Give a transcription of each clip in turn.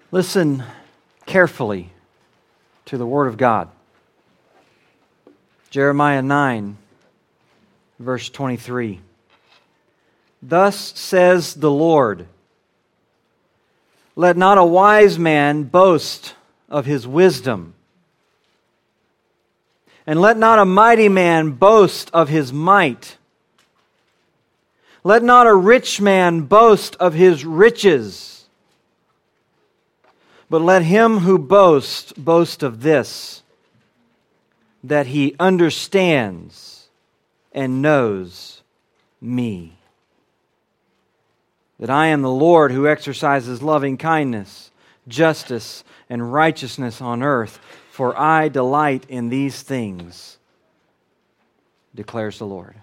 Listen carefully to the Word of God. Jeremiah 9, verse 23. Thus says the Lord, let not a wise man boast of his wisdom, and let not a mighty man boast of his might. Let not a rich man boast of his riches, but let him who boasts boast of this, that he understands and knows me. That I am the Lord who exercises loving kindness, justice, and righteousness on earth, for I delight in these things, declares the Lord.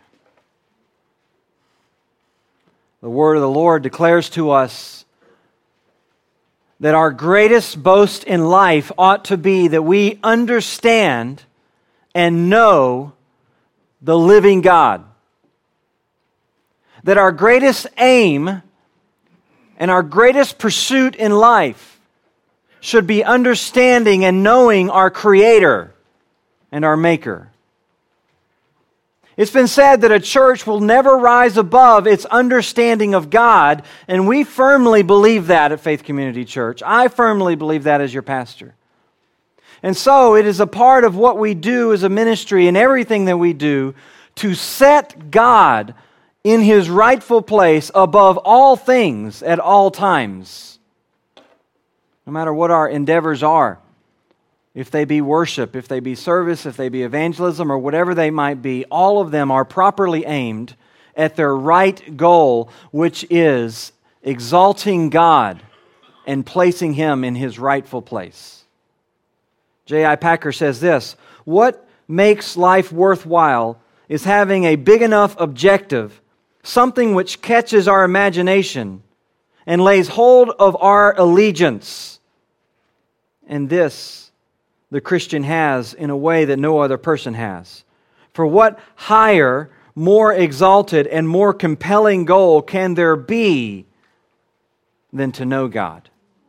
The word of the Lord declares to us that our greatest boast in life ought to be that we understand and know the living God. That our greatest aim and our greatest pursuit in life should be understanding and knowing our Creator and our Maker. It's been said that a church will never rise above its understanding of God, and we firmly believe that at Faith Community Church. I firmly believe that as your pastor. And so it is a part of what we do as a ministry and everything that we do to set God in His rightful place above all things at all times. No matter what our endeavors are, if they be worship, if they be service, if they be evangelism, or whatever they might be, all of them are properly aimed at their right goal, which is exalting God and placing Him in His rightful place. J.I. Packer says this, what makes life worthwhile is having a big enough objective, something which catches our imagination and lays hold of our allegiance. And this the Christian has in a way that no other person has. For what higher, more exalted, and more compelling goal can there be than to know God?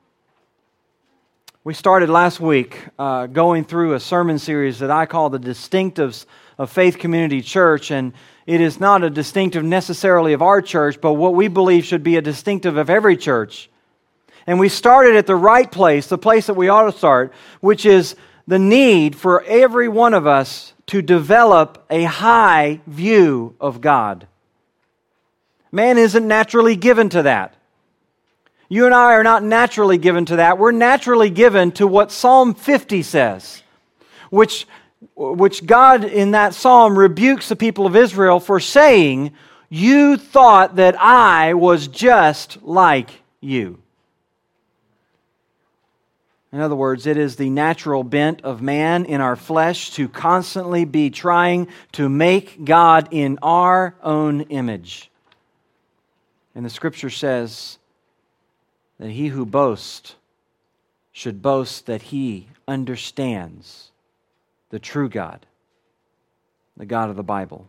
We started last week going through a sermon series that I call the Distinctives of Faith Community Church, and it is not a distinctive necessarily of our church, but what we believe should be a distinctive of every church. And we started at the right place, the place that we ought to start, which is the need for every one of us to develop a high view of God. Man isn't naturally given to that. You and I are not naturally given to that. We're naturally given to what Psalm 50 says, which God in that psalm rebukes the people of Israel for saying, you thought that I was just like you. In other words, it is the natural bent of man in our flesh to constantly be trying to make God in our own image. And the Scripture says that he who boasts should boast that he understands the true God, the God of the Bible.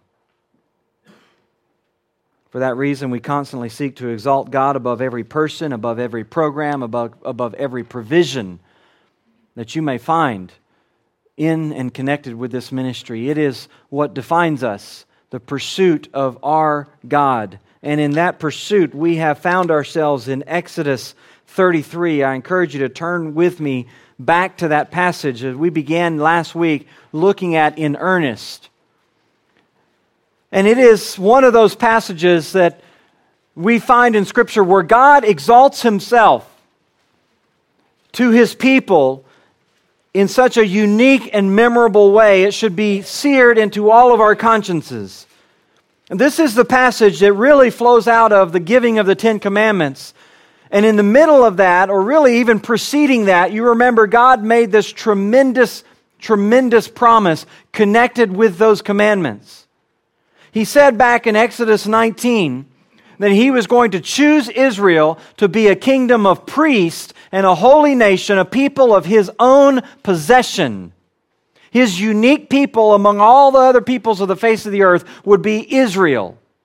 For that reason, we constantly seek to exalt God above every person, above every program, above every provision that you may find in and connected with this ministry. It is what defines us, the pursuit of our God. And in that pursuit, we have found ourselves in Exodus 33. I encourage you to turn with me back to that passage that we began last week looking at in earnest. And it is one of those passages that we find in Scripture where God exalts Himself to His people in such a unique and memorable way, it should be seared into all of our consciences. And this is the passage that really flows out of the giving of the Ten Commandments. And in the middle of that, or really even preceding that, you remember God made this tremendous promise connected with those commandments. He said back in Exodus 19 that He was going to choose Israel to be a kingdom of priests and a holy nation, a people of His own possession. His unique people among all the other peoples of the face of the earth would be Israel.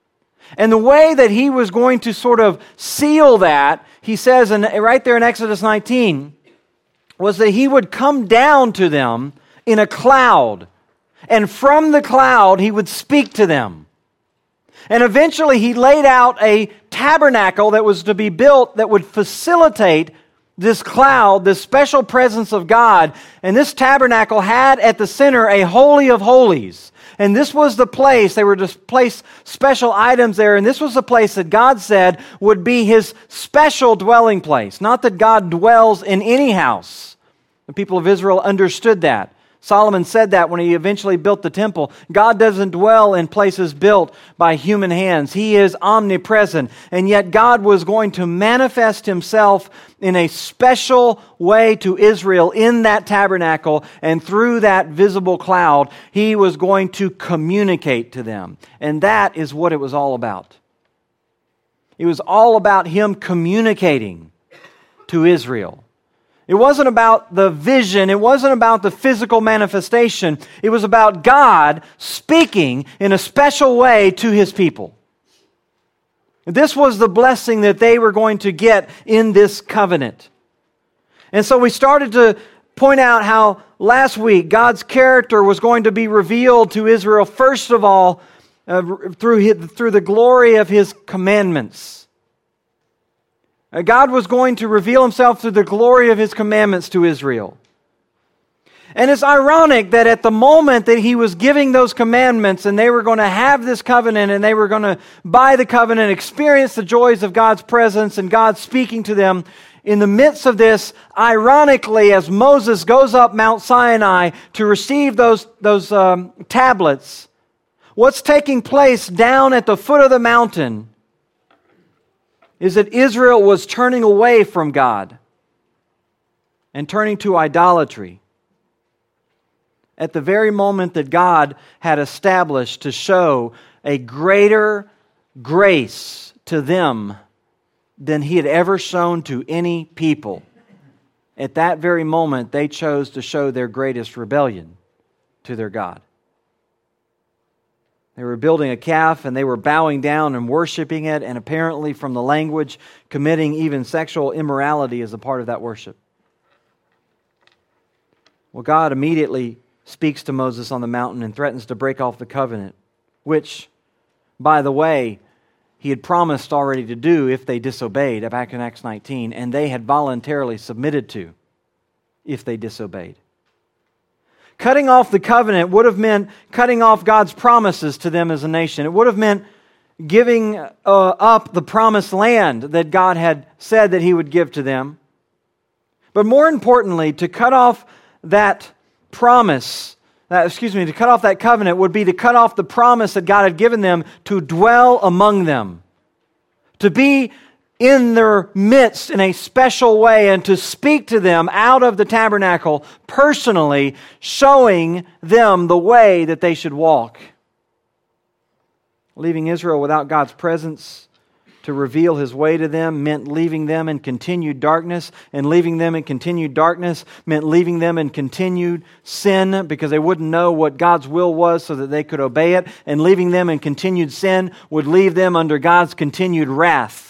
And the way that he was going to sort of seal that, he says right there in Exodus 19, was that he would come down to them in a cloud. And from the cloud, he would speak to them. And eventually, he laid out a tabernacle that was to be built that would facilitate this cloud, this special presence of God. And this tabernacle had at the center a Holy of Holies. And this was the place, they were to place special items there, and this was the place that God said would be his special dwelling place. Not that God dwells in any house. The people of Israel understood that. Solomon said that when he eventually built the temple. God doesn't dwell in places built by human hands. He is omnipresent. And yet God was going to manifest himself in a special way to Israel in that tabernacle. And through that visible cloud, he was going to communicate to them. And that is what it was all about. It was all about him communicating to Israel. It wasn't about the vision. It wasn't about the physical manifestation. It was about God speaking in a special way to his people. This was the blessing that they were going to get in this covenant. And so we started to point out how last week God's character was going to be revealed to Israel, first of all, through the glory of his commandments. God was going to reveal himself through the glory of his commandments to Israel. And it's ironic that at the moment that he was giving those commandments and they were going to have this covenant and they were going to, by the covenant, experience the joys of God's presence and God speaking to them, in the midst of this, ironically, as Moses goes up Mount Sinai to receive those tablets, what's taking place down at the foot of the mountain is that Israel was turning away from God and turning to idolatry at the very moment that God had established to show a greater grace to them than he had ever shown to any people. At that very moment, they chose to show their greatest rebellion to their God. They were building a calf and they were bowing down and worshiping it, and apparently from the language, committing even sexual immorality as a part of that worship. Well, God immediately speaks to Moses on the mountain and threatens to break off the covenant, which, by the way, he had promised already to do if they disobeyed, back in Acts 19, and they had voluntarily submitted to if they disobeyed. Cutting off the covenant would have meant cutting off God's promises to them as a nation. It would have meant giving up the promised land that God had said that he would give to them. But more importantly, to cut off that promise, to cut off that covenant would be to cut off the promise that God had given them to dwell among them, to be in their midst in a special way and to speak to them out of the tabernacle personally, showing them the way that they should walk. Leaving Israel without God's presence to reveal his way to them meant leaving them in continued darkness, and leaving them in continued darkness meant leaving them in continued sin because they wouldn't know what God's will was so that they could obey it, and leaving them in continued sin would leave them under God's continued wrath.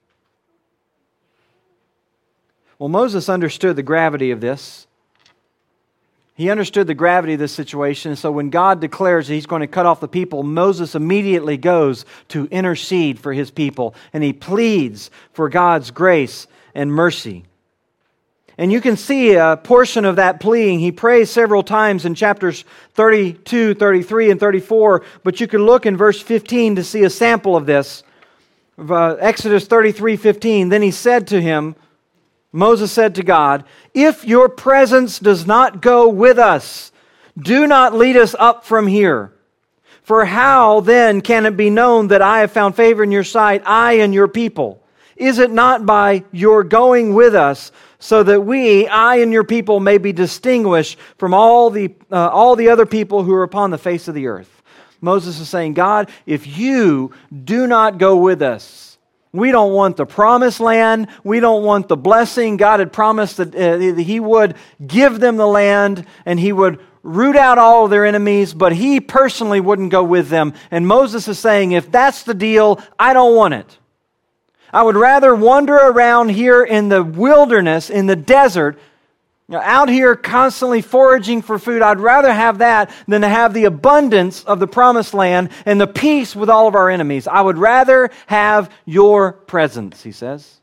Well, Moses understood the gravity of this. He understood the gravity of this situation. So when God declares that he's going to cut off the people, Moses immediately goes to intercede for his people. And he pleads for God's grace and mercy. And you can see a portion of that pleading. He prays several times in chapters 32, 33, and 34. But you can look in verse 15 to see a sample of this. Exodus 33:15. Then he said to him, Moses said to God, "If your presence does not go with us, do not lead us up from here. For how then can it be known that I have found favor in your sight, I and your people? Is it not by your going with us, so that I and your people may be distinguished from all the other people who are upon the face of the earth?" Moses is saying, God, if you do not go with us, we don't want the promised land. We don't want the blessing. God had promised that he would give them the land and he would root out all of their enemies, but he personally wouldn't go with them. And Moses is saying, if that's the deal, I don't want it. I would rather wander around here in the wilderness, in the desert, out here constantly foraging for food. I'd rather have that than to have the abundance of the promised land and the peace with all of our enemies. I would rather have your presence, he says.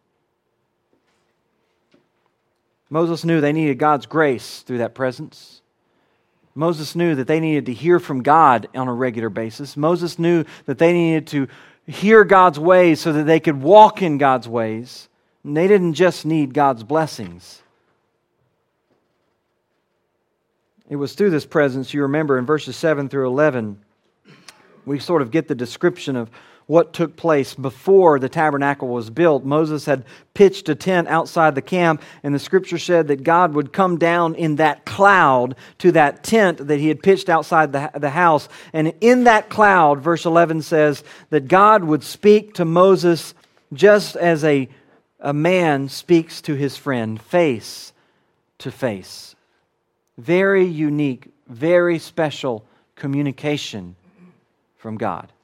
Moses knew they needed God's grace through that presence. Moses knew that they needed to hear from God on a regular basis. Moses knew that they needed to hear God's ways so that they could walk in God's ways. And they didn't just need God's blessings. It was through this presence, you remember in verses 7 through 11, we sort of get the description of what took place before the tabernacle was built. Moses had pitched a tent outside the camp, and the scripture said that God would come down in that cloud to that tent that he had pitched outside the house. And in that cloud, verse 11 says that God would speak to Moses just as a man speaks to his friend, face to face. Very unique, very special communication from God.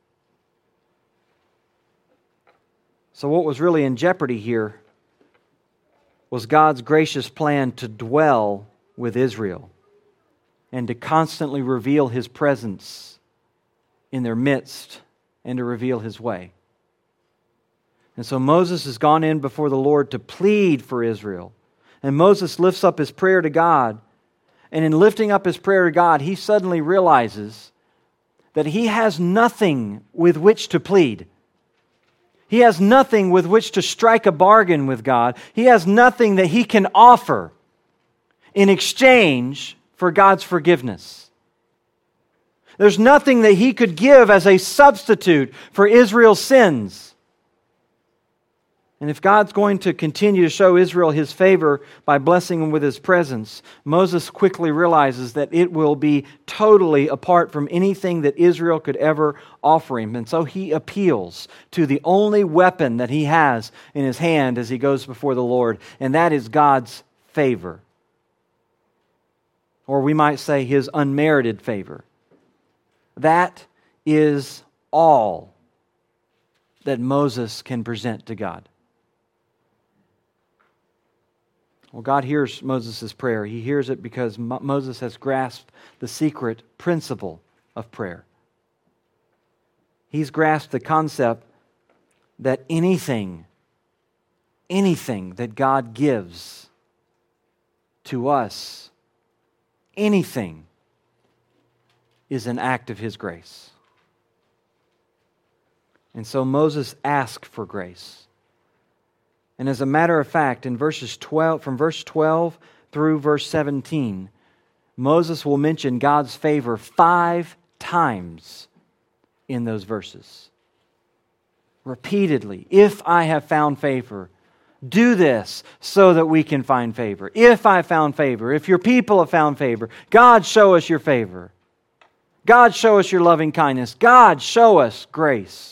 So what was really in jeopardy here was God's gracious plan to dwell with Israel and to constantly reveal His presence in their midst and to reveal His way. And so Moses has gone in before the Lord to plead for Israel. And Moses lifts up his prayer to God. And in lifting up his prayer to God, he suddenly realizes that he has nothing with which to plead. He has nothing with which to strike a bargain with God. He has nothing that he can offer in exchange for God's forgiveness. There's nothing that he could give as a substitute for Israel's sins. And if God's going to continue to show Israel His favor by blessing them with His presence, Moses quickly realizes that it will be totally apart from anything that Israel could ever offer him. And so he appeals to the only weapon that he has in his hand as he goes before the Lord, and that is God's favor. Or we might say His unmerited favor. That is all that Moses can present to God. Well, God hears Moses' prayer. He hears it because Moses has grasped the secret principle of prayer. He's grasped the concept that anything that God gives to us, anything, is an act of His grace. And so Moses asked for grace. And as a matter of fact, in from verse 12 through verse 17, Moses will mention God's favor 5 times in those verses. Repeatedly, if I have found favor, do this so that we can find favor. If I found favor, if your people have found favor, God, show us your favor. God, show us your loving kindness. God, show us grace.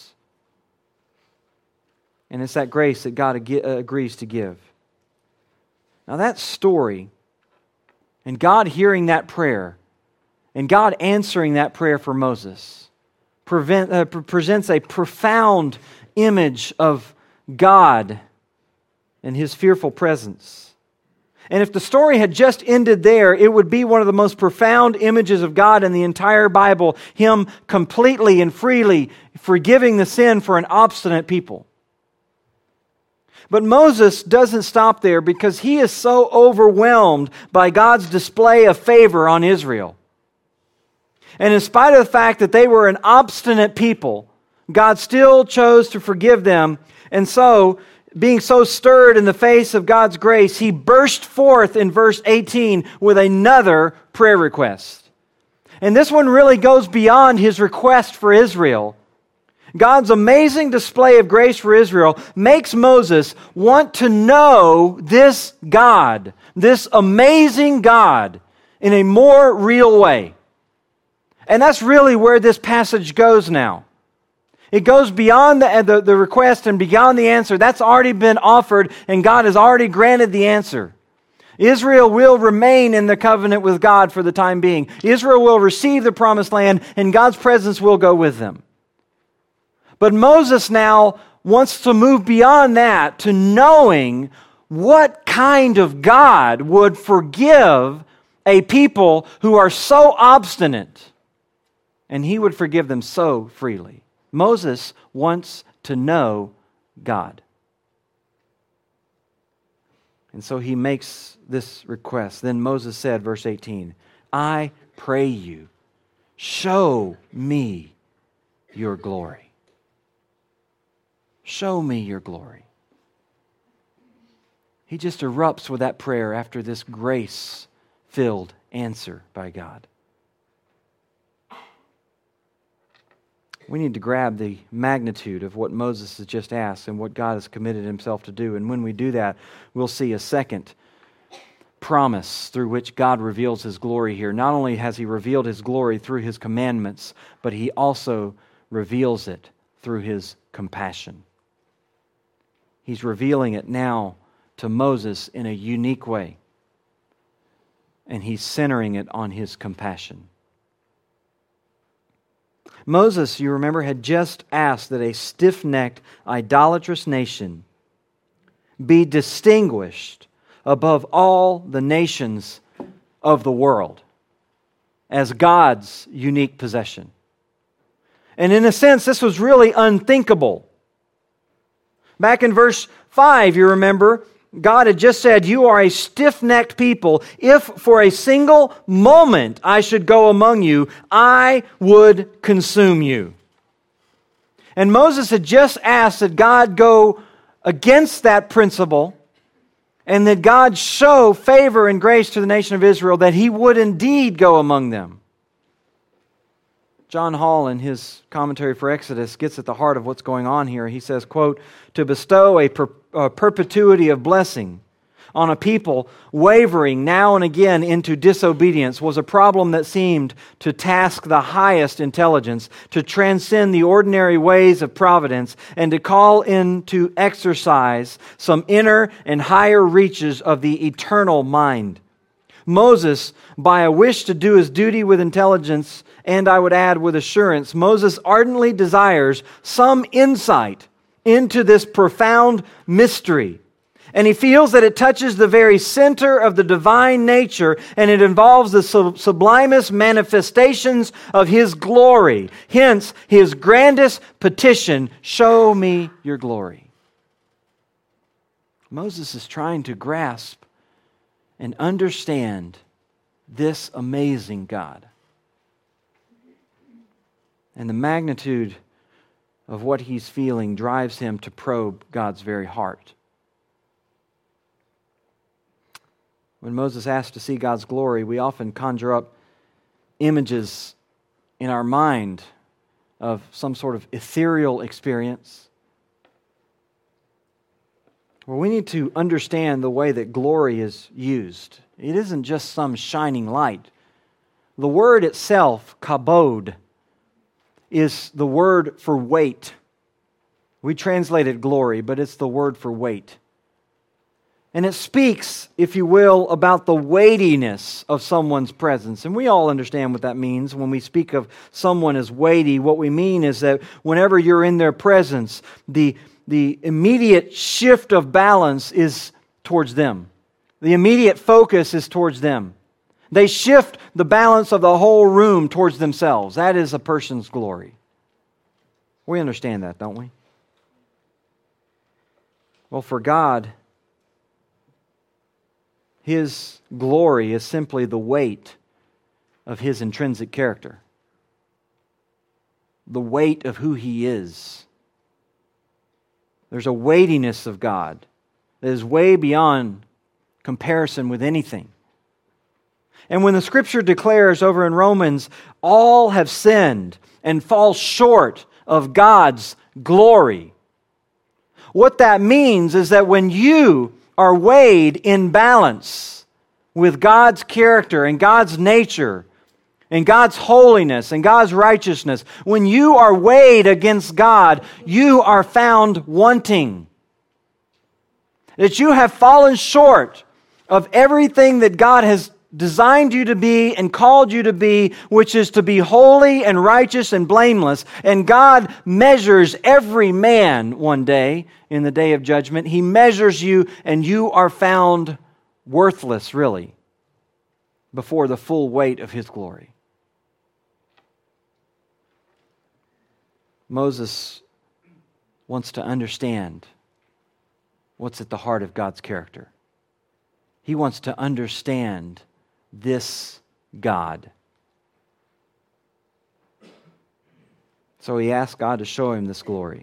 And it's that grace that God agrees to give. Now that story, and God hearing that prayer, and God answering that prayer for Moses, presents a profound image of God and His fearful presence. And if the story had just ended there, it would be one of the most profound images of God in the entire Bible, Him completely and freely forgiving the sin for an obstinate people. But Moses doesn't stop there because he is so overwhelmed by God's display of favor on Israel. And in spite of the fact that they were an obstinate people, God still chose to forgive them. And so, being so stirred in the face of God's grace, he burst forth in verse 18 with another prayer request. And this one really goes beyond his request for Israel. God's amazing display of grace for Israel makes Moses want to know this God, this amazing God, in a more real way. And that's really where this passage goes now. It goes beyond the request and beyond the answer. That's already been offered, and God has already granted the answer. Israel will remain in the covenant with God for the time being. Israel will receive the promised land, and God's presence will go with them. But Moses now wants to move beyond that to knowing what kind of God would forgive a people who are so obstinate, and he would forgive them so freely. Moses wants to know God. And so he makes this request. Then Moses said, verse 18, I pray you, show me your glory. Show me your glory. He just erupts with that prayer after this grace-filled answer by God. We need to grab the magnitude of what Moses has just asked and what God has committed himself to do. And when we do that, we'll see a second promise through which God reveals His glory here. Not only has He revealed His glory through His commandments, but He also reveals it through His compassion. He's revealing it now to Moses in a unique way. And He's centering it on His compassion. Moses, you remember, had just asked that a stiff-necked, idolatrous nation be distinguished above all the nations of the world as God's unique possession. And in a sense, this was really unthinkable. Back in verse 5, you remember, God had just said, you are a stiff-necked people. If for a single moment I should go among you, I would consume you. And Moses had just asked that God go against that principle and that God show favor and grace to the nation of Israel, that He would indeed go among them. John Hall, in his commentary for Exodus, gets at the heart of what's going on here. He says, quote, to bestow a perpetuity of blessing on a people wavering now and again into disobedience was a problem that seemed to task the highest intelligence, to transcend the ordinary ways of providence, and to call into exercise some inner and higher reaches of the eternal mind. Moses, by a wish to do his duty with intelligence, and I would add with assurance, Moses ardently desires some insight into this profound mystery. And he feels that it touches the very center of the divine nature, and it involves the sublimest manifestations of His glory. Hence, his grandest petition, show me your glory. Moses is trying to grasp and understand this amazing God. And the magnitude of what he's feeling drives him to probe God's very heart. When Moses asked to see God's glory, we often conjure up images in our mind of some sort of ethereal experience. Well, we need to understand the way that glory is used. It isn't just some shining light. The word itself, kabod, is the word for weight. We translate it glory, but it's the word for weight. And it speaks, if you will, about the weightiness of someone's presence. And we all understand what that means. When we speak of someone as weighty, what we mean is that whenever you're in their presence, the immediate shift of balance is towards them. The immediate focus is towards them. They shift the balance of the whole room towards themselves. That is a person's glory. We understand that, don't we? Well, for God, His glory is simply the weight of His intrinsic character. The weight of who He is. There's a weightiness of God that is way beyond comparison with anything. And when the Scripture declares over in Romans, all have sinned and fall short of God's glory, what that means is that when you are weighed in balance with God's character and God's nature and God's holiness and God's righteousness, when you are weighed against God, you are found wanting. That you have fallen short of everything that God has designed you to be and called you to be, which is to be holy and righteous and blameless. And God measures every man one day in the day of judgment. He measures you, and you are found worthless, really, before the full weight of His glory. Moses wants to understand what's at the heart of God's character. He wants to understand this God. So he asked God to show him this glory.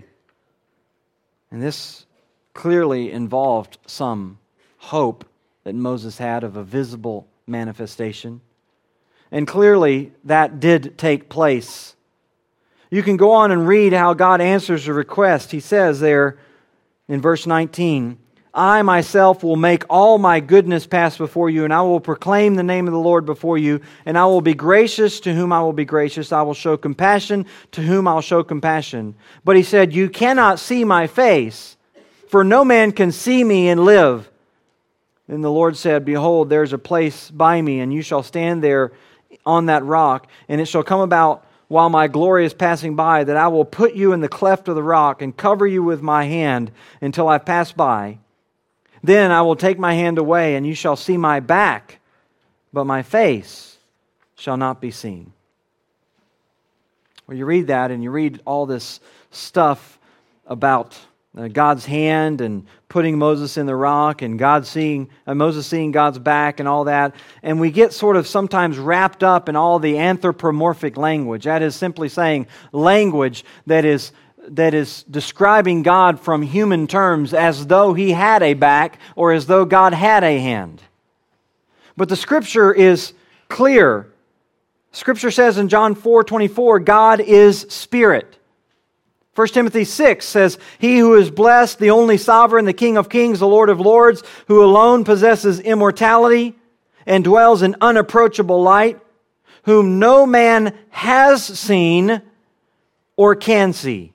And this clearly involved some hope that Moses had of a visible manifestation. And clearly that did take place. You can go on and read how God answers the request. He says there in verse 19, I myself will make all my goodness pass before you, and I will proclaim the name of the Lord before you, and I will be gracious to whom I will be gracious. I will show compassion to whom I will show compassion. But he said, you cannot see my face, for no man can see me and live. Then the Lord said, behold, there is a place by me, and you shall stand there on that rock, and it shall come about while my glory is passing by, that I will put you in the cleft of the rock and cover you with my hand until I pass by. Then I will take my hand away, and you shall see my back, but my face shall not be seen. Well, you read that, and you read all this stuff about God's hand and putting Moses in the rock, and Moses seeing God's back and all that. And we get sort of sometimes wrapped up in all the anthropomorphic language. That is simply saying language that is describing God from human terms as though He had a back or as though God had a hand. But the Scripture is clear. Scripture says in John 4:24, God is Spirit. 1 Timothy 6 says, He who is blessed, the only sovereign, the King of kings, the Lord of lords, who alone possesses immortality and dwells in unapproachable light, whom no man has seen or can see.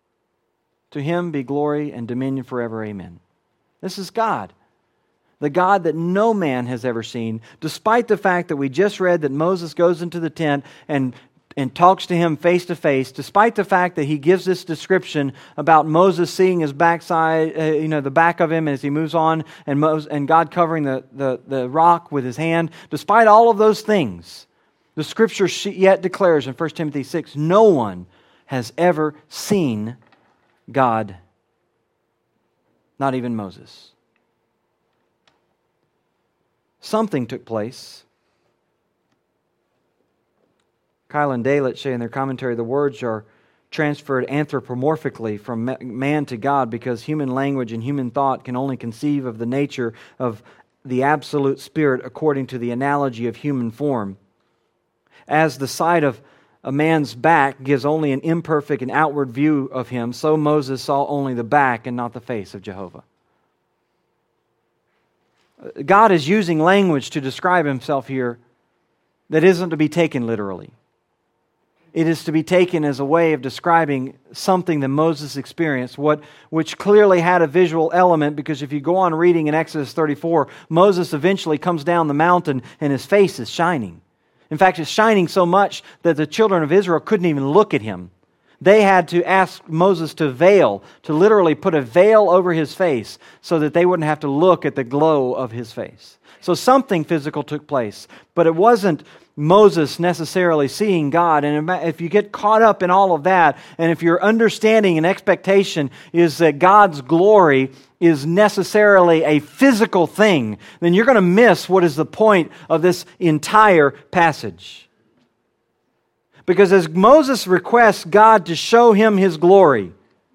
To Him be glory and dominion forever. Amen. This is God. The God that no man has ever seen, despite the fact that we just read that Moses goes into the tent and talks to him face to face, despite the fact that he gives this description about Moses seeing his backside, the back of him as he moves on, and God covering the rock with His hand. Despite all of those things, the Scripture yet declares in 1 Timothy 6, no one has ever seen God, not even Moses. Something took place. Keil and Delitzsch say in their commentary, the words are transferred anthropomorphically from man to God because human language and human thought can only conceive of the nature of the absolute Spirit according to the analogy of human form. As the sight of a man's back gives only an imperfect and outward view of Him, so Moses saw only the back and not the face of Jehovah. God is using language to describe Himself here that isn't to be taken literally. It is to be taken as a way of describing something that Moses experienced, which clearly had a visual element, because if you go on reading in Exodus 34, Moses eventually comes down the mountain and his face is shining. In fact, it's shining so much that the children of Israel couldn't even look at him. They had to ask Moses to literally put a veil over his face so that they wouldn't have to look at the glow of his face. So something physical took place, but it wasn't Moses necessarily seeing God. And if you get caught up in all of that, and if your understanding and expectation is that God's glory is necessarily a physical thing, then you're going to miss what is the point of this entire passage. Because as Moses requests God to show him His glory,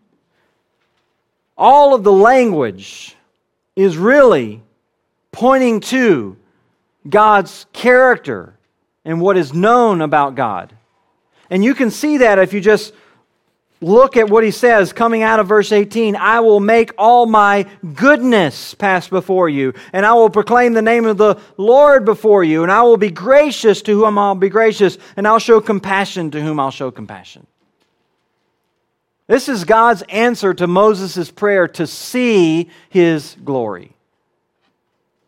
all of the language is really pointing to God's character and what is known about God. And you can see that if you just look at what he says coming out of verse 18. I will make all my goodness pass before you, and I will proclaim the name of the Lord before you, and I will be gracious to whom I'll be gracious, and I'll show compassion to whom I'll show compassion. This is God's answer to Moses' prayer to see His glory.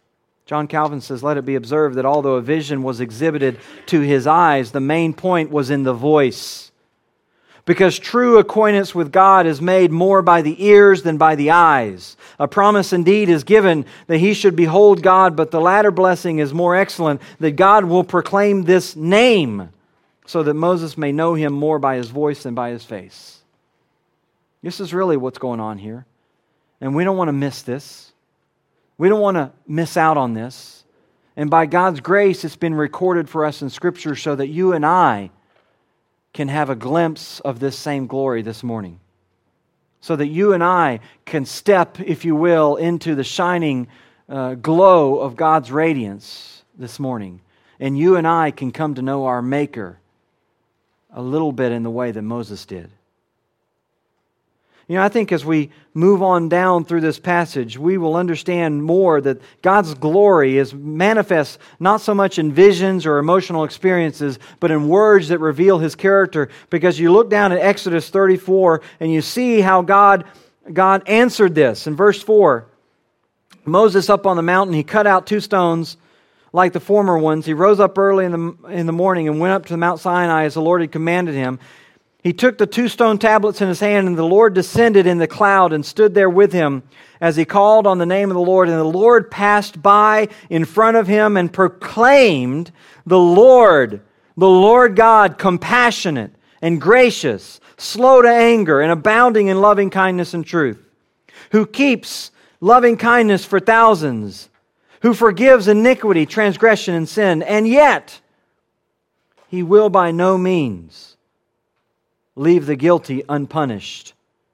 John Calvin says, "Let it be observed that although a vision was exhibited to his eyes, the main point was in the voice. Because true acquaintance with God is made more by the ears than by the eyes. A promise indeed is given that he should behold God, but the latter blessing is more excellent, that God will proclaim this name, so that Moses may know him more by his voice than by his face." This is really what's going on here. And we don't want to miss this. We don't want to miss out on this. And by God's grace, it's been recorded for us in Scripture so that you and I can have a glimpse of this same glory this morning. So that you and I can step, if you will, into the shining glow of God's radiance this morning. And you and I can come to know our Maker a little bit in the way that Moses did. You know, I think as we move on down through this passage, we will understand more that God's glory is manifest not so much in visions or emotional experiences, but in words that reveal His character. Because you look down at Exodus 34 and you see how God answered this. In verse 4, Moses up on the mountain, he cut out 2 stones like the former ones. He rose up early in the morning and went up to Mount Sinai as the Lord had commanded him. He took the 2 stone tablets in his hand, and the Lord descended in the cloud and stood there with him as he called on the name of the Lord. And the Lord passed by in front of him and proclaimed, the Lord God, compassionate and gracious, slow to anger and abounding in loving kindness and truth, who keeps loving kindness for thousands, who forgives iniquity, transgression, and sin, and yet He will by no means leave the guilty unpunished,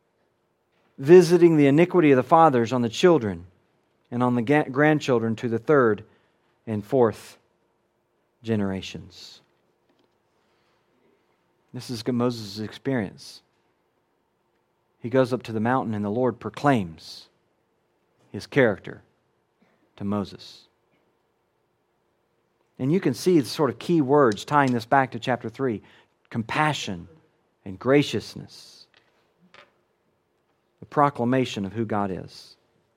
visiting the iniquity of the fathers on the children and on the grandchildren to the 3rd and 4th generations. This is Moses' experience. He goes up to the mountain and the Lord proclaims His character to Moses. And you can see the sort of key words tying this back to chapter 3. Compassion and graciousness. The proclamation of who God is.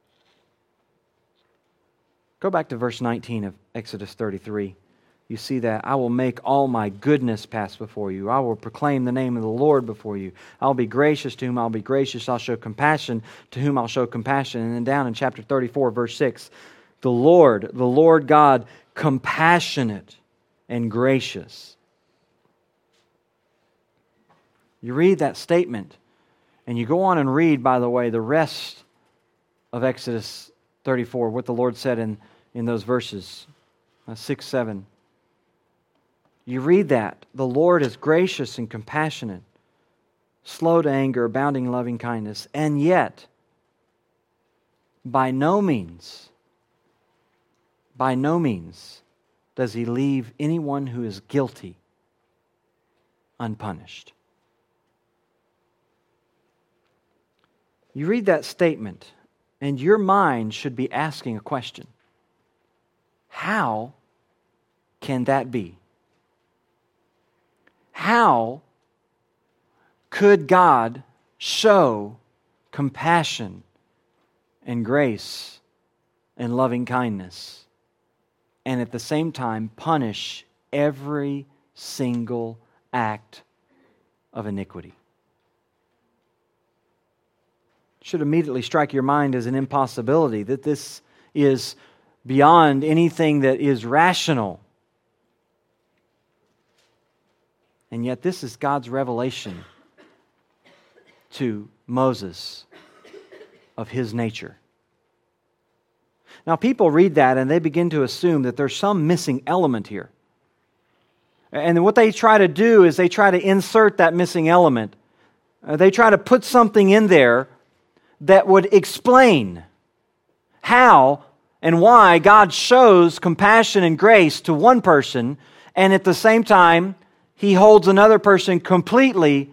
Go back to verse 19 of Exodus 33. You see that. I will make all my goodness pass before you. I will proclaim the name of the Lord before you. I'll be gracious to whom I'll be gracious. I'll show compassion to whom I'll show compassion. And then down in chapter 34, verse 6, the Lord God, compassionate and gracious. You read that statement, and you go on and read, by the way, the rest of Exodus 34, what the Lord said in those verses, 6, 7. You read that. The Lord is gracious and compassionate, slow to anger, abounding in loving kindness, and yet, by no means does He leave anyone who is guilty unpunished. You read that statement, and your mind should be asking a question. How can that be? How could God show compassion and grace and loving kindness and at the same time punish every single act of iniquity? Should immediately strike your mind as an impossibility, that this is beyond anything that is rational. And yet this is God's revelation to Moses of His nature. Now people read that and they begin to assume that there's some missing element here. And what they try to do is they try to insert that missing element. They try to put something in there that would explain how and why God shows compassion and grace to one person, and at the same time, He holds another person completely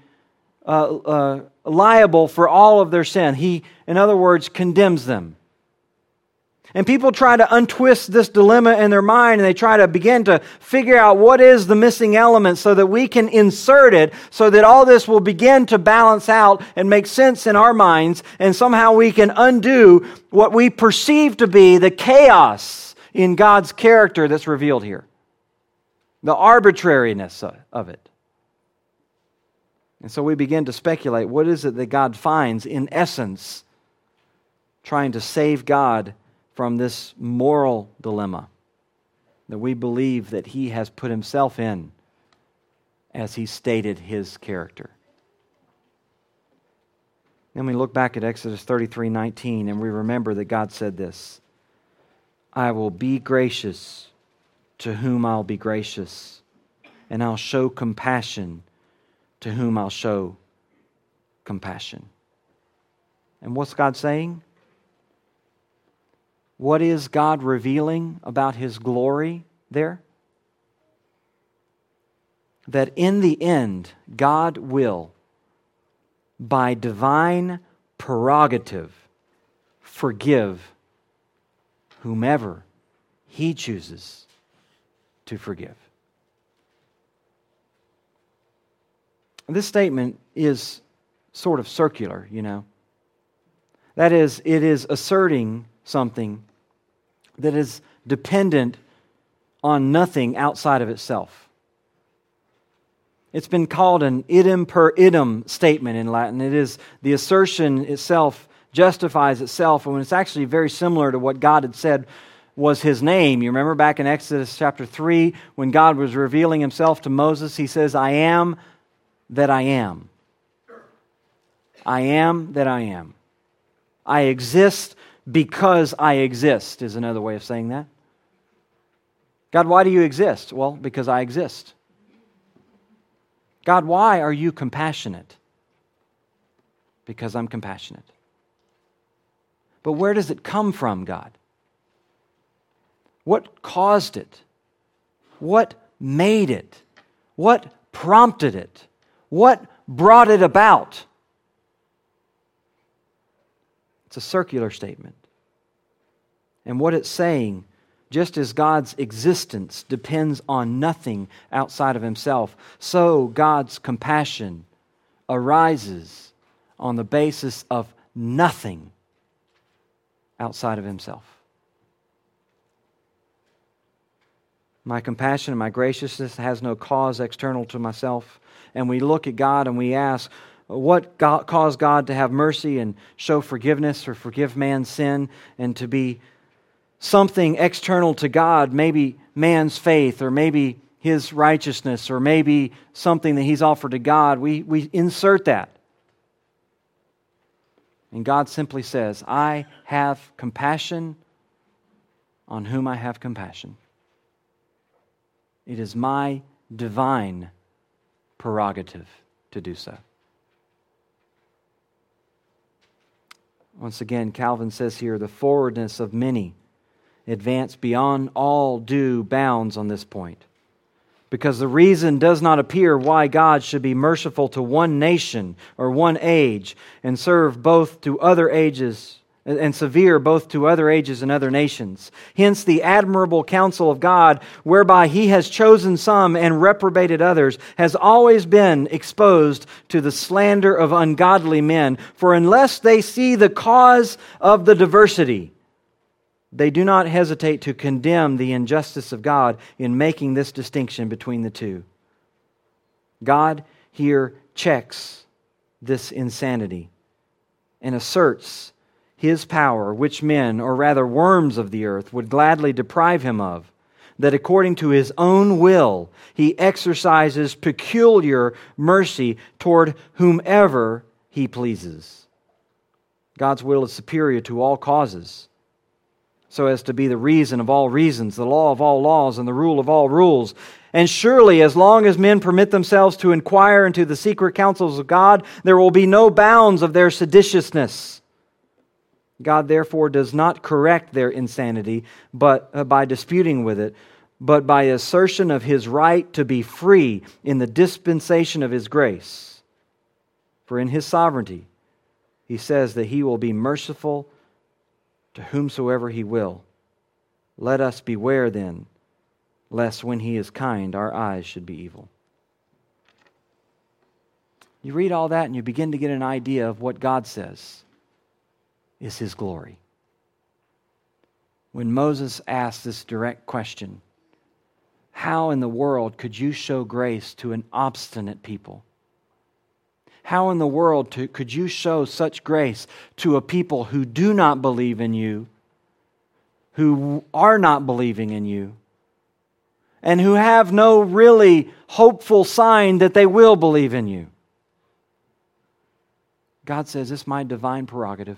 liable for all of their sin. He, in other words, condemns them. And people try to untwist this dilemma in their mind, and they try to begin to figure out what is the missing element so that we can insert it, so that all this will begin to balance out and make sense in our minds, and somehow we can undo what we perceive to be the chaos in God's character that's revealed here. The arbitrariness of it. And so we begin to speculate, what is it that God finds in essence trying to save God from this moral dilemma that we believe that He has put Himself in as He stated His character. Then we look back at Exodus 33:19 and we remember that God said this, I will be gracious to whom I'll be gracious, and I'll show compassion to whom I'll show compassion. And what's God saying? What is God revealing about His glory there? That in the end, God will, by divine prerogative, forgive whomever He chooses to forgive. This statement is sort of circular, you know. That is, it is asserting something that is dependent on nothing outside of itself. It's been called an idem per idem statement in Latin. It is the assertion itself justifies itself, and it's actually very similar to what God had said was His name. You remember back in Exodus chapter 3, when God was revealing Himself to Moses, He says, I am that I am. I am that I am. I exist because I exist, is another way of saying that. God, why do you exist? Well, because I exist. God, why are you compassionate? Because I'm compassionate. But where does it come from, God? What caused it? What made it? What prompted it? What brought it about? It's a circular statement. And what it's saying, just as God's existence depends on nothing outside of Himself, so God's compassion arises on the basis of nothing outside of Himself. My compassion and my graciousness has no cause external to myself. And we look at God and we ask, what caused God to have mercy and show forgiveness or forgive man's sin and to be something external to God, maybe man's faith or maybe his righteousness or maybe something that he's offered to God. We insert that. And God simply says, I have compassion on whom I have compassion. It is my divine prerogative to do so. Once again, Calvin says here, the forwardness of many advance beyond all due bounds on this point, because the reason does not appear why God should be merciful to one nation or one age and serve both to other ages and severe both to other ages and other nations. Hence the admirable counsel of God, whereby He has chosen some and reprobated others, has always been exposed to the slander of ungodly men. For unless they see the cause of the diversity, they do not hesitate to condemn the injustice of God in making this distinction between the two. God here checks this insanity and asserts His power, which men, or rather worms of the earth, would gladly deprive Him of, that according to His own will, He exercises peculiar mercy toward whomever He pleases. God's will is superior to all causes, so as to be the reason of all reasons, the law of all laws, and the rule of all rules. And surely, as long as men permit themselves to inquire into the secret counsels of God, there will be no bounds of their seditiousness. God therefore does not correct their insanity but by disputing with it, but by assertion of His right to be free in the dispensation of His grace. For in His sovereignty, He says that He will be merciful to whomsoever He will. Let us beware then, lest when He is kind, our eyes should be evil. You read all that and you begin to get an idea of what God says is His glory. when Moses asked this direct question, how in the world could you show grace to an obstinate people? How in the world could you show such grace to a people who do not believe in you, who are not believing in you, and who have no really hopeful sign that they will believe in you? God says, it's my divine prerogative.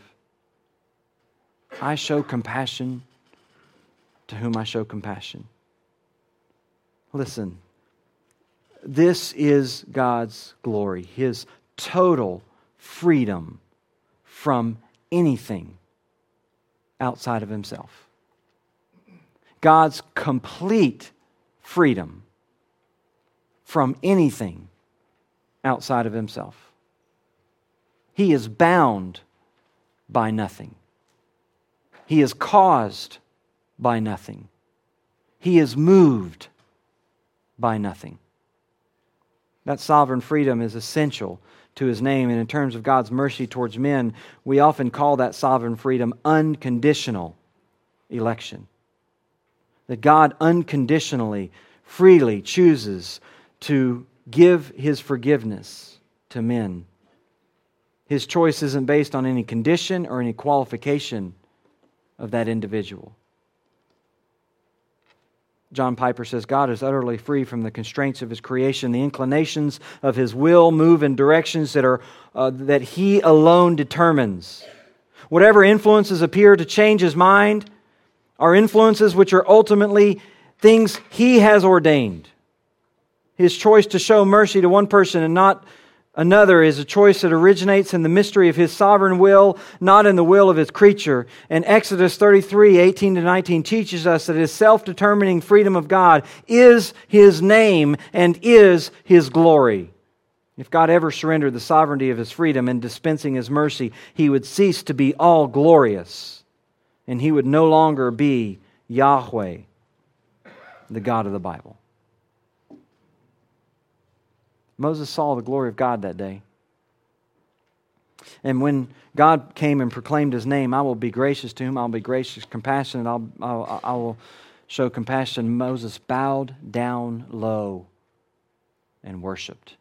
I show compassion to whom I show compassion. Listen, this is God's glory, His total freedom from anything outside of Himself. God's complete freedom from anything outside of Himself. He is bound by nothing. He is caused by nothing. He is moved by nothing. That sovereign freedom is essential to His name, and in terms of God's mercy towards men, we often call that sovereign freedom unconditional election. That God unconditionally, freely chooses to give His forgiveness to men. His choice isn't based on any condition or any qualification of that individual. John Piper says, God is utterly free from the constraints of His creation. The inclinations of His will move in directions that He alone determines. Whatever influences appear to change His mind are influences which are ultimately things He has ordained. His choice to show mercy to one person and not another is a choice that originates in the mystery of His sovereign will, not in the will of His creature. And Exodus 33, 18-19 teaches us that His self-determining freedom of God is His name and is His glory. If God ever surrendered the sovereignty of His freedom in dispensing His mercy, He would cease to be all glorious, and He would no longer be Yahweh, the God of the Bible. Moses saw the glory of God that day. And when God came and proclaimed His name, I will be gracious to whom I will be gracious, compassionate, I will show compassion. Moses bowed down low and worshiped.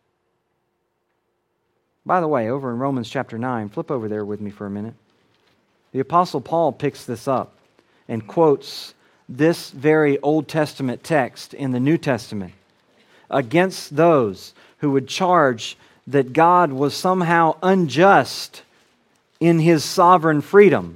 By the way, over in Romans chapter 9, flip over there with me for a minute. The Apostle Paul picks this up and quotes this very Old Testament text in the New Testament against those who would charge that God was somehow unjust in His sovereign freedom.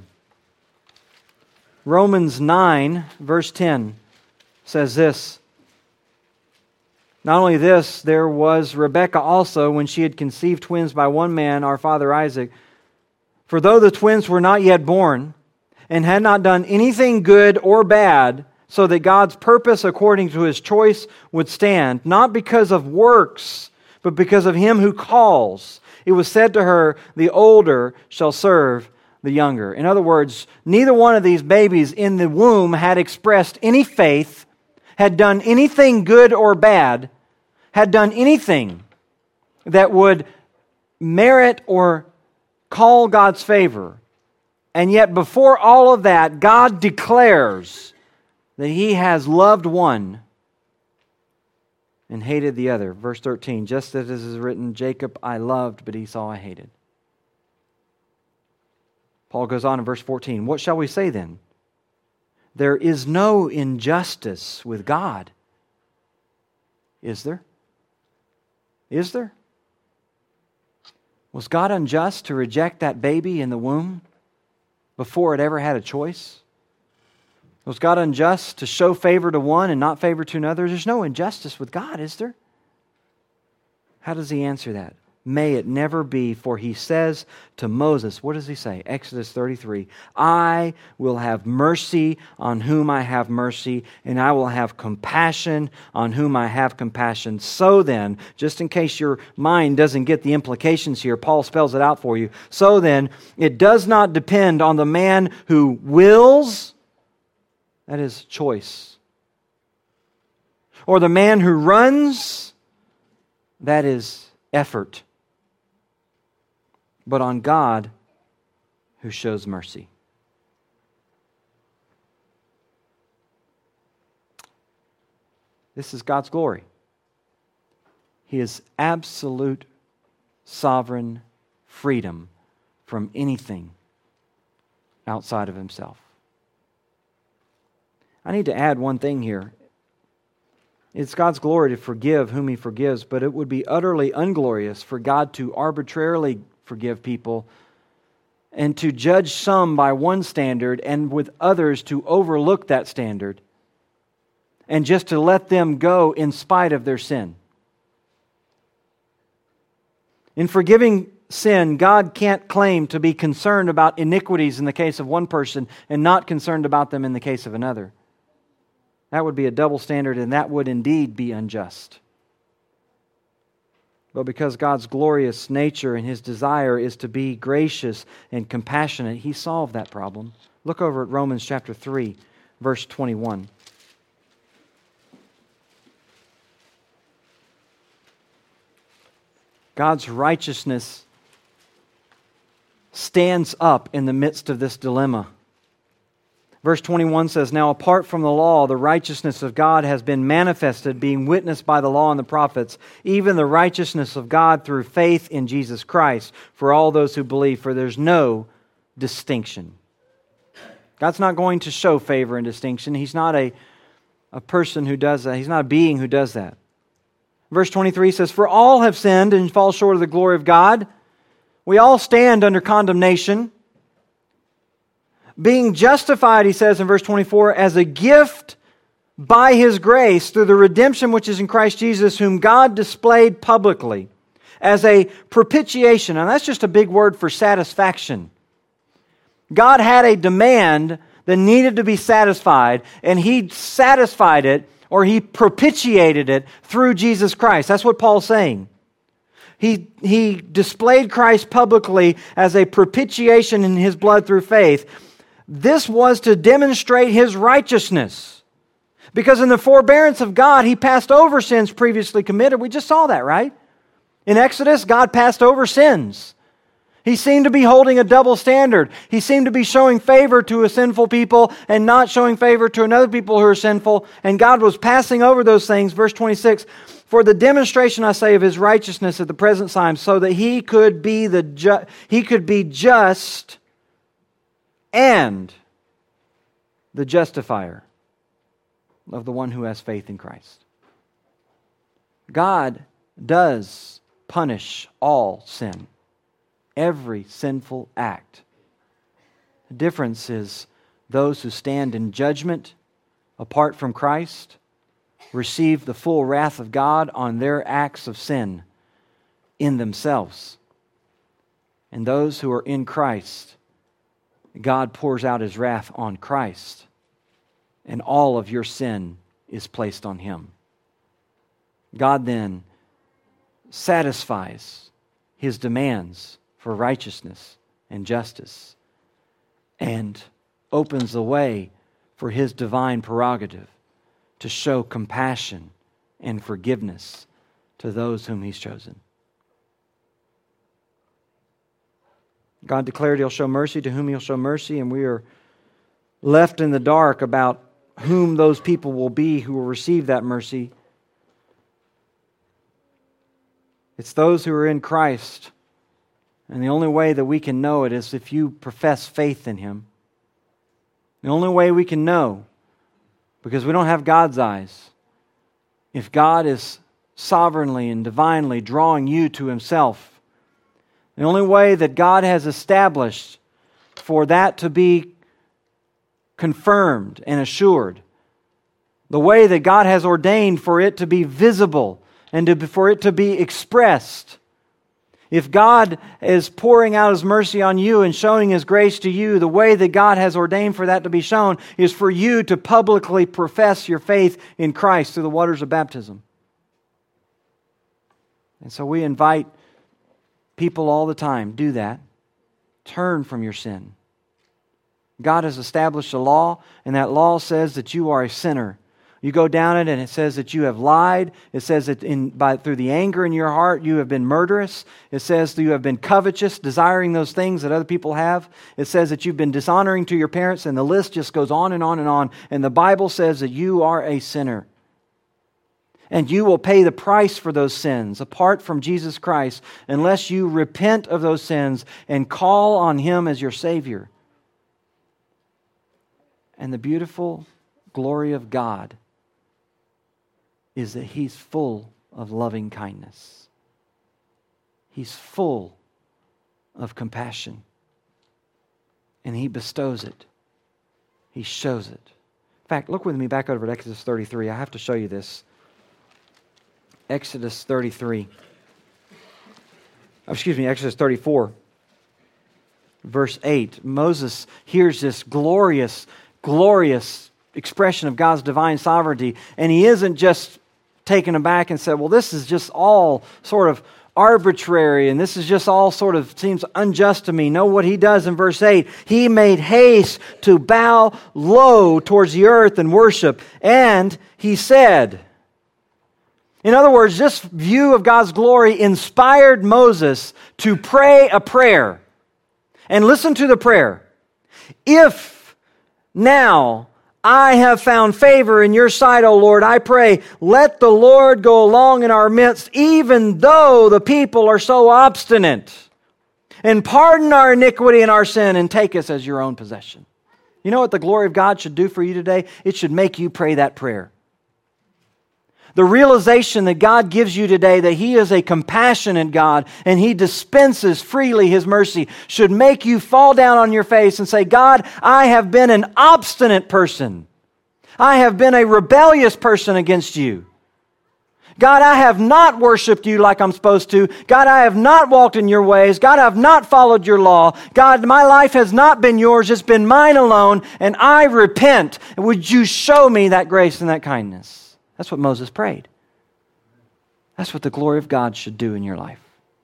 Romans 9, verse 10 says this, not only this, there was Rebekah also when she had conceived twins by one man, our father Isaac. For though the twins were not yet born and had not done anything good or bad, so that God's purpose according to His choice would stand, not because of works, but because of Him who calls, it was said to her, the older shall serve the younger. In other words, neither one of these babies in the womb had expressed any faith, had done anything good or bad, had done anything that would merit or call God's favor. And yet before all of that, God declares that He has loved one and hated the other. Verse 13, just as it is written, Jacob I loved, but Esau I hated. Paul goes on in verse 14, what shall we say then? There is no injustice with God. Is there? Is there? Was God unjust to reject that baby in the womb before it ever had a choice? Was God unjust to show favor to one and not favor to another? There's no injustice with God, is there? How does He answer that? May it never be, for He says to Moses, what does He say? Exodus 33, I will have mercy on whom I have mercy, and I will have compassion on whom I have compassion. So then, just in case your mind doesn't get the implications here, Paul spells it out for you. So then, it does not depend on the man who wills, that is choice, or the man who runs, that is effort, but on God who shows mercy. This is God's glory. He is absolute sovereign freedom from anything outside of Himself. I need to add one thing here. It's God's glory to forgive whom He forgives, but it would be utterly unglorious for God to arbitrarily forgive people and to judge some by one standard and with others to overlook that standard and just to let them go in spite of their sin. In forgiving sin, God can't claim to be concerned about iniquities in the case of one person and not concerned about them in the case of another. That would be a double standard, and that would indeed be unjust. But because God's glorious nature and His desire is to be gracious and compassionate, He solved that problem. Look over at Romans chapter 3, verse 21. God's righteousness stands up in the midst of this dilemma. Verse 21 says, "Now apart from the law, the righteousness of God has been manifested, being witnessed by the law and the prophets, even the righteousness of God through faith in Jesus Christ, for all those who believe, for there's no distinction." God's not going to show favor and distinction. He's not a person who does that. He's not a being who does that. Verse 23 says, "For all have sinned and fall short of the glory of God." We all stand under condemnation. Being justified, he says in verse 24, as a gift by His grace through the redemption which is in Christ Jesus, whom God displayed publicly as a propitiation. And that's just a big word for satisfaction. God had a demand that needed to be satisfied, and He satisfied it, or He propitiated it through Jesus Christ. That's what Paul's saying. He displayed Christ publicly as a propitiation in His blood through faith. This was to demonstrate His righteousness. Because in the forbearance of God, He passed over sins previously committed. We just saw that, right? In Exodus, God passed over sins. He seemed to be holding a double standard. He seemed to be showing favor to a sinful people and not showing favor to another people who are sinful. And God was passing over those things. Verse 26, "For the demonstration, I say, of His righteousness at the present time, so that He could be just and the justifier of the one who has faith in Christ." God does punish all sin, every sinful act. The difference is those who stand in judgment apart from Christ receive the full wrath of God on their acts of sin in themselves. And those who are in Christ, God pours out His wrath on Christ, and all of your sin is placed on Him. God then satisfies His demands for righteousness and justice and opens the way for His divine prerogative to show compassion and forgiveness to those whom He's chosen. God declared He'll show mercy to whom He'll show mercy, and we are left in the dark about whom those people will be who will receive that mercy. It's those who are in Christ, and the only way that we can know it is if you profess faith in Him. The only way we can know, because we don't have God's eyes, if God is sovereignly and divinely drawing you to Himself. The only way that God has established for that to be confirmed and assured, the way that God has ordained for it to be visible and for it to be expressed. If God is pouring out His mercy on you and showing His grace to you, the way that God has ordained for that to be shown is for you to publicly profess your faith in Christ through the waters of baptism. And so we invite people all the time, do that. Turn from your sin. God has established a law, and that law says that you are a sinner. You go down it, and it says that you have lied. It says that through the anger in your heart, you have been murderous. It says that you have been covetous, desiring those things that other people have. It says that you've been dishonoring to your parents, and the list just goes on and on and on. And the Bible says that you are a sinner. And you will pay the price for those sins apart from Jesus Christ unless you repent of those sins and call on Him as your Savior. And the beautiful glory of God is that He's full of loving kindness. He's full of compassion. And He bestows it. He shows it. In fact, look with me back over at Exodus 33. I have to show you this. Exodus 34, verse 8. Moses hears this glorious expression of God's divine sovereignty, and he isn't just taken aback and said, well, this is just all sort of arbitrary, and this is just all sort of seems unjust to me. No, what he does in verse 8, he made haste to bow low towards the earth and worship, and he said... In other words, this view of God's glory inspired Moses to pray a prayer. And listen to the prayer. If now I have found favor in your sight, O Lord, I pray, let the Lord go along in our midst, even though the people are so obstinate. And pardon our iniquity and our sin, and take us as your own possession. You know what the glory of God should do for you today? It should make you pray that prayer. The realization that God gives you today that He is a compassionate God and He dispenses freely His mercy should make you fall down on your face and say, God, I have been an obstinate person. I have been a rebellious person against you. God, I have not worshiped you like I'm supposed to. God, I have not walked in your ways. God, I have not followed your law. God, my life has not been yours. It's been mine alone, and I repent. Would you show me that grace and that kindness? That's what Moses prayed. That's what the glory of God should do in your life.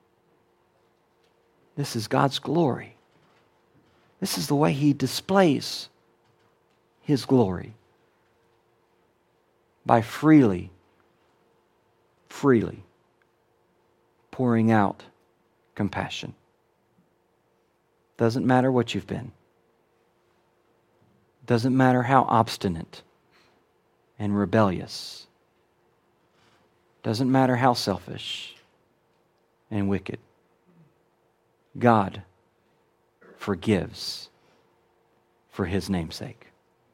This is God's glory. This is the way He displays His glory. By freely pouring out compassion. Doesn't matter what you've been. Doesn't matter how obstinate and rebellious. Doesn't matter how selfish and wicked. God forgives for His name's sake.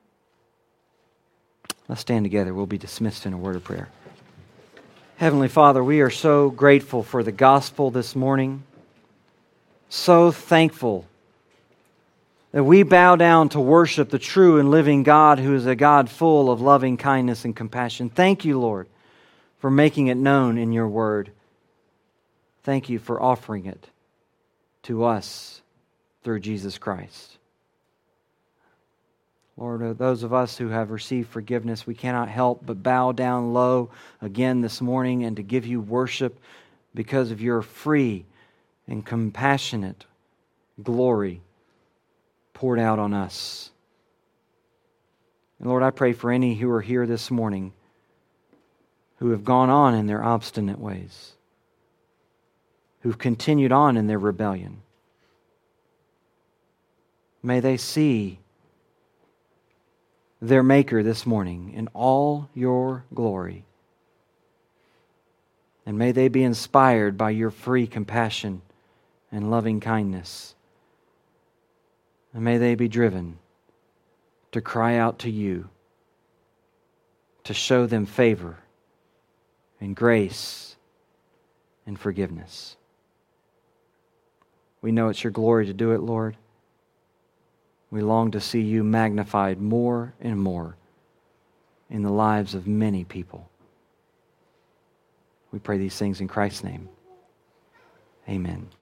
Let's stand together. We'll be dismissed in a word of prayer. Heavenly Father, we are so grateful for the gospel this morning. So thankful that we bow down to worship the true and living God who is a God full of loving kindness and compassion. Thank you, Lord, for making it known in your word. Thank you for offering it to us through Jesus Christ. Lord, those of us who have received forgiveness, we cannot help but bow down low again this morning and to give you worship because of your free and compassionate glory poured out on us. And Lord, I pray for any who are here this morning who have gone on in their obstinate ways, who've continued on in their rebellion. May they see their Maker this morning in all your glory. And may they be inspired by your free compassion and loving kindness. And may they be driven to cry out to you, to show them favor and grace and forgiveness. We know it's your glory to do it, Lord. We long to see you magnified more and more in the lives of many people. We pray these things in Christ's name. Amen.